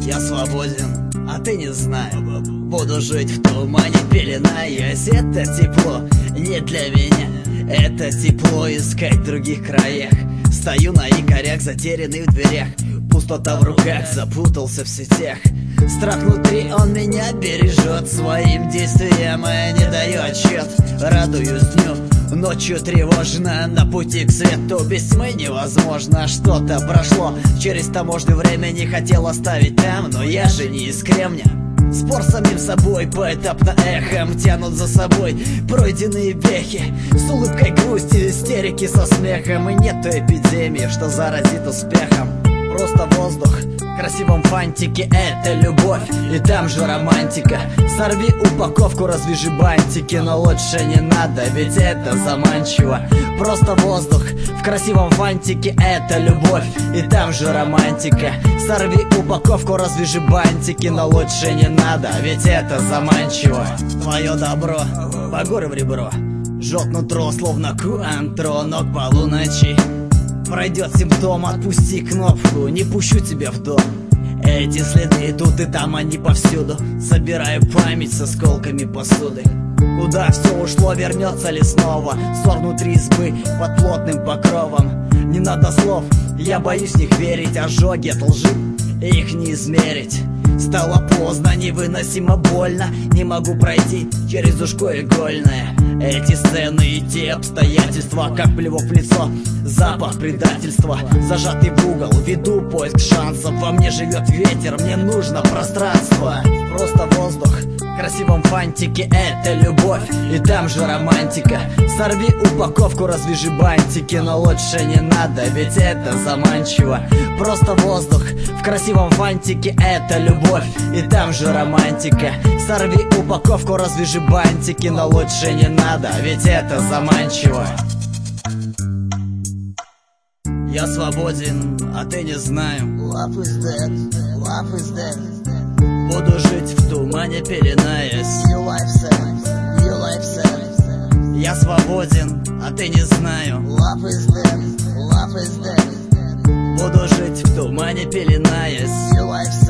Я свободен, а ты не знаю. Буду жить в тумане, пеленаясь. Это тепло не для меня. Это тепло искать в других краях. Стою на якорях, затерянный в дверях. Пустота в руках, запутался в сетях. Страх внутри, он меня бережет. Своим действиям я не даю отчет. Радуюсь дню, ночью тревожно. На пути к свету без тьмы невозможно. Что-то прошло через таможню, время не хотел оставить там. Но я же не из кремня. Спор с самим собой, поэтапно эхом тянут за собой пройденные вехи. С улыбкой грусти, истерики со смехом. И нету эпидемии, что заразит успехом. Просто воздух в красивом фантике, это любовь, и там же романтика. Сорви упаковку, развяжи бантики, но лучше не надо, ведь это заманчиво. Просто воздух в красивом фантике, это любовь, и там же романтика. Сорви упаковку, развяжи бантики, но лучше не надо, ведь это заманчиво. Твое добро по горе в ребро, жжет нутро, словно куантро, но к полуночи пройдет симптом, отпусти кнопку, не пущу тебя в дом. Эти следы тут и там, они повсюду. Собираю память с осколками посуды. Куда все ушло, вернется ли снова? Ссор внутри избы под плотным покровом. Не надо слов, я боюсь в них верить. Ожоги от лжи, их не измерить. Стало поздно, невыносимо больно. Не могу пройти через ушко игольное. Эти сцены и те обстоятельства, как плевок в лицо, запах предательства. Зажатый в угол, веду поиск шансов. Во мне живет ветер, мне нужно пространство. Просто воздух в красивом фантике, это любовь, и там же романтика. Сорви упаковку, развяжи бантики, но лучше не надо, ведь это заманчиво. Просто воздух в красивом фантике, это любовь, и там же романтика. Сорви упаковку, развяжи бантики, но лучше не надо, ведь это заманчиво. Я свободен, а ты не знаю. Love is dead, love is dead. Буду жить в тумане, пеленаясь. Your life sad, your life sad. Я свободен, а ты не знаю. Love is dead, love is dead. Буду жить в тумане, пеленаясь. Your life sad.